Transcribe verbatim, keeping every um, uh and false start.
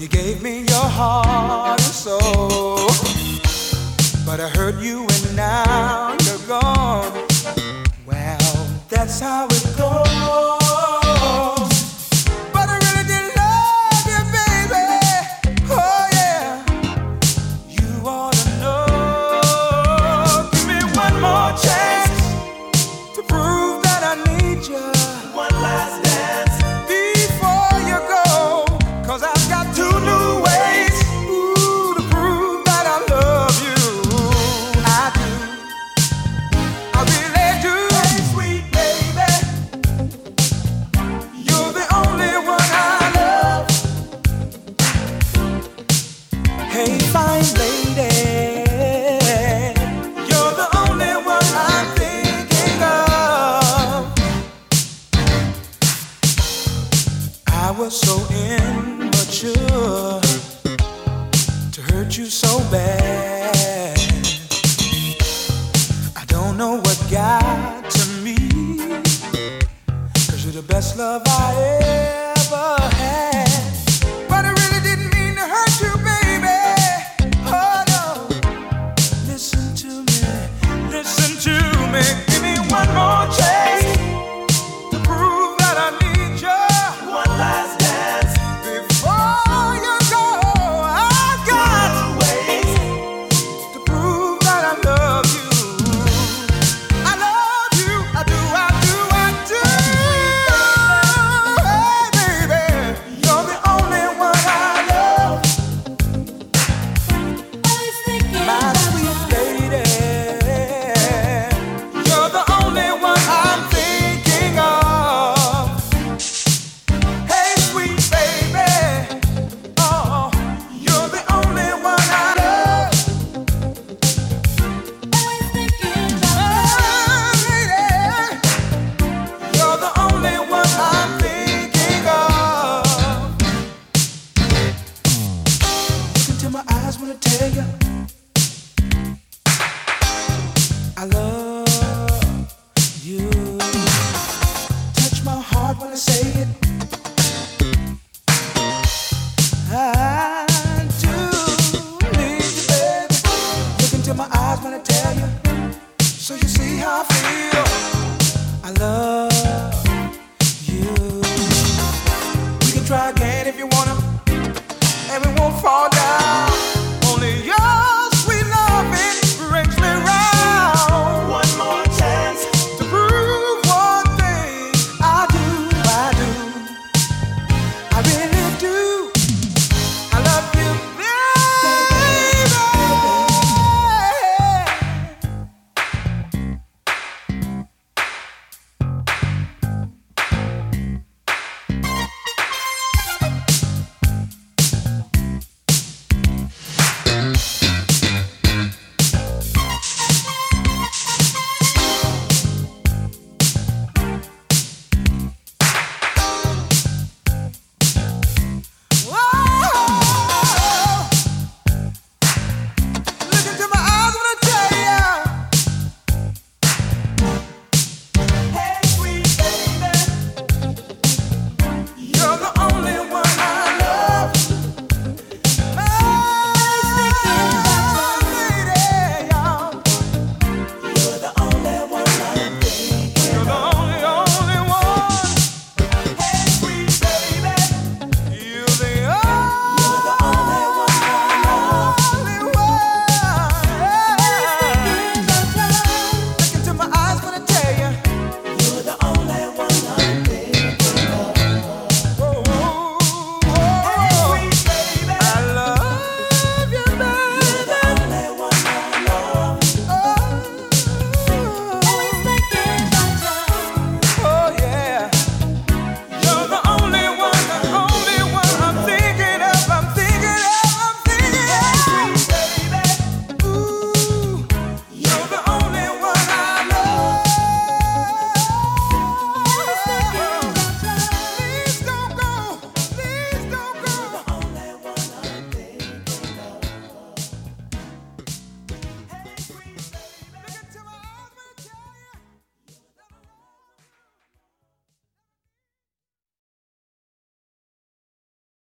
You gave me your heart and soul, but I hurt you and now you're gone. Well, that's how it goes. But I really did love you, baby. Oh yeah, you ought to know. Give me one more chance to prove that I need you. One last dance before you go, 'cause I've got two new ways, ooh, to prove that I love you. I do, I really do. Hey, sweet baby, you're the only one I love. Hey, fine lady, you're the only one I'm thinking of. I was so immature to hurt you so bad. I don't know what got to me, 'cause you're the best love I ever had. But I really didn't mean to hurt you, baby. Oh no. Listen to me, listen to me. Give me one more chance to prove that I need you. One last dance before you go. I've got ways to prove that I love you. I love you, I do, I do, I do. Hey, baby, you're the only one I love. My sweet lady, you're the only one I'm thinking of. Hey, sweet baby, oh, you're the only one I love. Oh, lady, you're the only one I'm thinking of. Look into my eyes when I tell you